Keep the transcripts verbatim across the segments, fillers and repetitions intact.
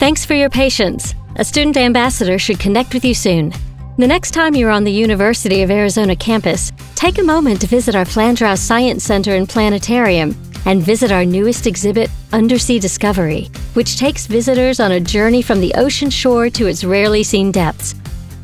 Thanks for your patience. A student ambassador should connect with you soon. The next time you're on the University of Arizona campus, take a moment to visit our Flandreau Science Center and Planetarium and visit our newest exhibit, Undersea Discovery, which takes visitors on a journey from the ocean shore to its rarely seen depths.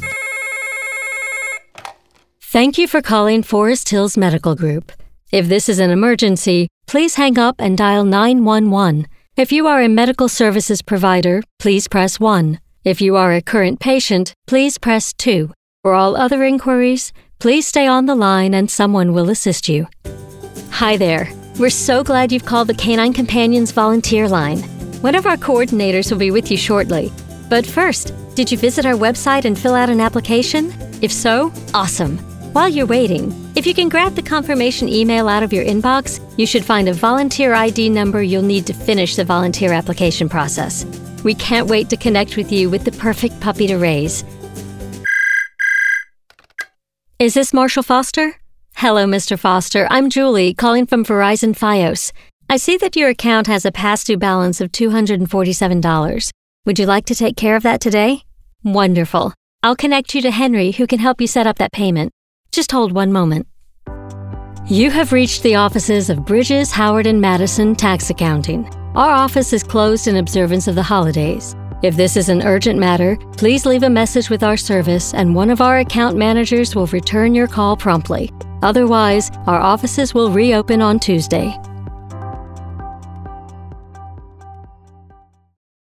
Thank you for calling Forest Hills Medical Group. If this is an emergency, please hang up and dial nine one one. If you are a medical services provider, please press one. If you are a current patient, please press two. For all other inquiries, please stay on the line and someone will assist you. Hi there. We're so glad you've called the Canine Companions volunteer line. One of our coordinators will be with you shortly. But first, did you visit our website and fill out an application? If so, awesome. While you're waiting, if you can grab the confirmation email out of your inbox, you should find a volunteer I D number you'll need to finish the volunteer application process. We can't wait to connect with you with the perfect puppy to raise. Is this Marshall Foster? Hello, Mister Foster. I'm Julie, calling from Verizon Fios. I see that your account has a past due balance of two hundred forty-seven dollars. Would you like to take care of that today? Wonderful. I'll connect you to Henry, who can help you set up that payment. Just hold one moment. You have reached the offices of Bridges, Howard, and Madison Tax Accounting. Our office is closed in observance of the holidays. If this is an urgent matter, please leave a message with our service and one of our account managers will return your call promptly. Otherwise, our offices will reopen on Tuesday.